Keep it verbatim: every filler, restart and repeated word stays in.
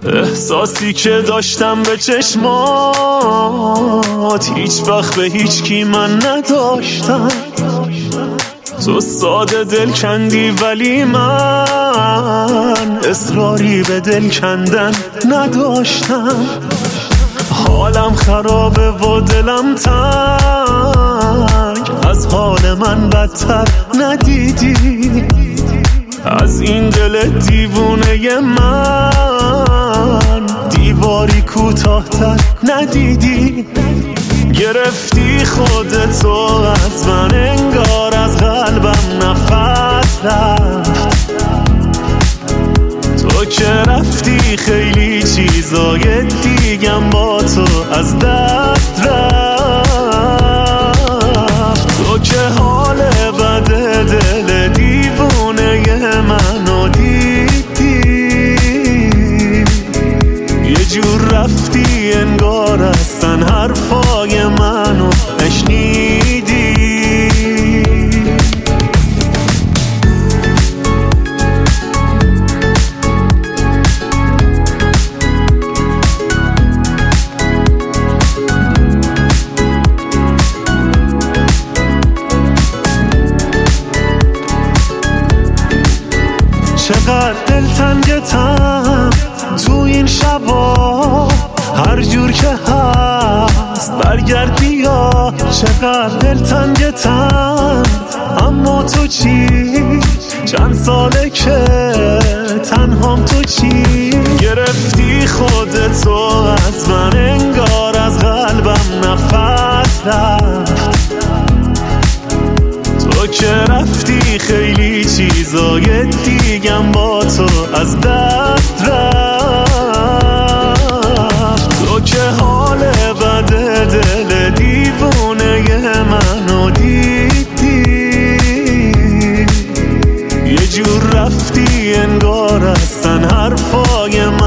احساسی که داشتم به چشمات هیچ وقت به هیچ کی من نداشتم. تو ساده دل کندی ولی من اصراری به دل کندن نداشتم. حالم خرابه و دلم تنگ، از حال من بدتر ندیدی. از این دل دیوونه من دیواری کوتاه‌تر ندیدی. گرفتی خودتو از من، انگار از قلبم نفس رفت. تو که رفتی خیلی چیزای دیگم با تو از دست رفت. تو که حال بد دل دیوونه منو دیدی، یه جور رفتی انگار اصلا حرفای منو نشنیدی. چقدر دلتنگتم تو این شبا، هر جور که هست برگرد بیا. چقدر دلتنگتم اما تو چی؟ چند ساله که تنهام، تو چی؟ گرفتی خودتو از من، انگار از قلبم نفس رفت. تو که رفتی خیلی چیزای دیگم با تو از دست رفت. تو که حال بد دل دیوونه منو دیدی، یه جور رفتی انگار اصلا حرفای